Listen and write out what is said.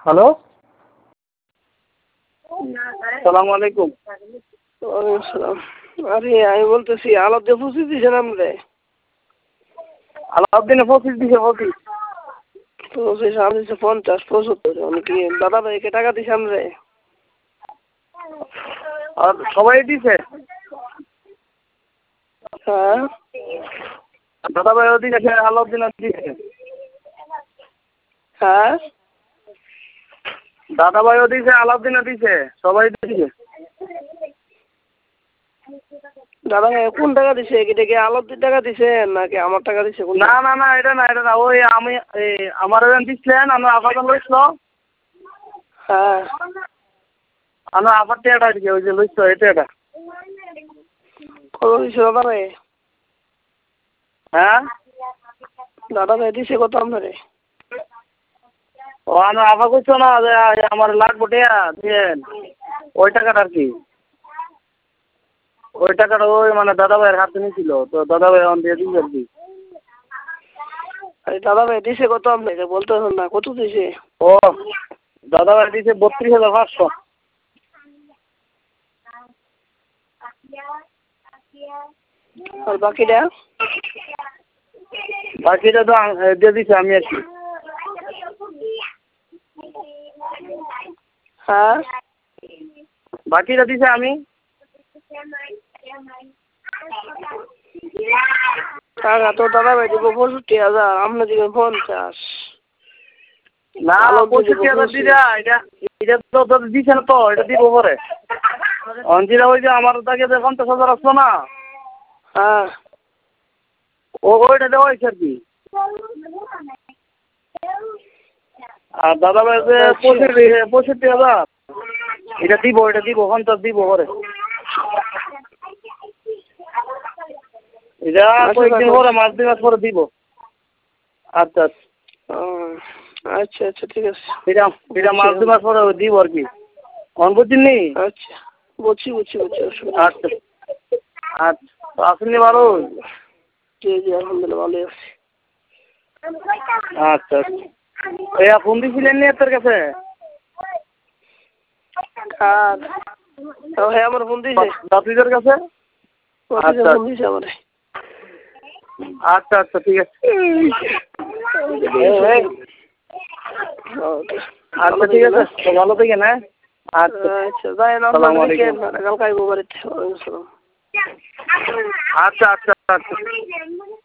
Hello, সালাম আলাইকুম। ওয়ালাইকুম আসসালাম। আরে আমি বলতেছি আলাদা পঁচিশ দিয়েছেন আপনি? আলাউদ্দিনে 25 দিছে 25। 25 আমি দিচ্ছি 50 75। আমি কি দাদা ভাইকে টাকা দিছি আমরা? আর সবাই দিছে? হ্যাঁ দাদা ভাইও দিছে, আলাউদ্দিনও দিছে। হ্যাঁ দাদা ভাইও দিছে, আলাউদ্দিনও দিছে, সবাই দিছে। দাদা ভাই কোন টাকা দিছে? এটা কি আলাউদ্দিন টাকা দিছে নাকি আমার টাকা দিছে? না না না, এটা না, এটা না। ওই আমি আমার দিছিলেন, আমার আপাতত লইছিল। হ্যাঁ আমার আপার টিয়াটা দিছে, ওই যে লইছিল এটা। কত দিছে দাদা ভাই? হ্যাঁ, দাদা ভাই দিছে কত আপনারে? ও আমার আপা কইছো না যে আমার লাগবো টিয়া দিয়েন, ওই টাকাটা আর কি। ওই টাকাটা ওই মানে দাদা ভাইয়ের হাতে নিয়েছিল, তো দাদা ভাই আমার দিয়ে দিয়েছে আর কি। আরে দাদা ভাই দিছে কত আপনাকে বলতে হবে না, কত দিছে? ও দাদা ভাই দিয়েছে 32,500। আর বাকিটা? বাকিটা তো দিয়ে দিছে আমি আর কি। হ্যাঁ বাকিটা দিছে আমি। টাকা তো দাদা ভাই দিব 65,000, আপনি দিবেন 50। না, 65,000 দিরা, এটা এটা তো দিছে না, তো এটা দিব পরে। অঞ্জিরা ওই যে আমার তাকে যে 50,000 আসলো না, হ্যাঁ ওইটা দেওয়া হয়েছে আর কি। আর দাদা ভাই যে 65,000 এটা দিব, 50 দিব পরে। এটা কয়েকদিন পরে, মাস 2 মাস পরে দিব। আচ্ছা আচ্ছা আচ্ছা ঠিক আছে। এটা মাস 2 মাস পরে দিব আর কি। বুঝছেন নি? আচ্ছা বুঝছি। আচ্ছা আচ্ছা, আসেননি ভালো? জি জি আলহামদুলিল্লাহ ভালোই আছি। আচ্ছা আচ্ছা, ফোন দিয়েছিলেন নি তোর কাছে? কার? হ্যাঁ আমার ফোন দিয়েছে। বাপিদের কাছে? আচ্ছা ফোন দিয়েছে আমার। আচ্ছা আচ্ছা ঠিক আছে। আচ্ছা ঠিক আছে, ভালো থাকেন। হ্যাঁ আচ্ছা আচ্ছা যাই না, কালকে আইবো বাড়িতে। আচ্ছা আচ্ছা আচ্ছা।